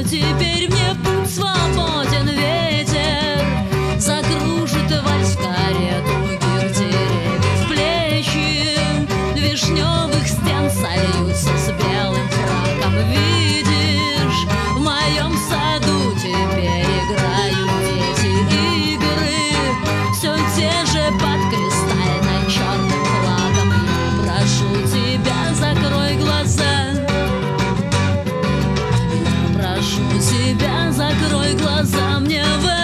теперь мне путь свободен, ветер закружит вальс в карету, гир деревьев плечи вишневых стен сольются с белым фраком. Видишь, в моем саду теперь играют дети игры, все те же под кристально-черным флагом. Я прошу тебя, закрой глаза. Я прошу тебя, закрой глаза, мне в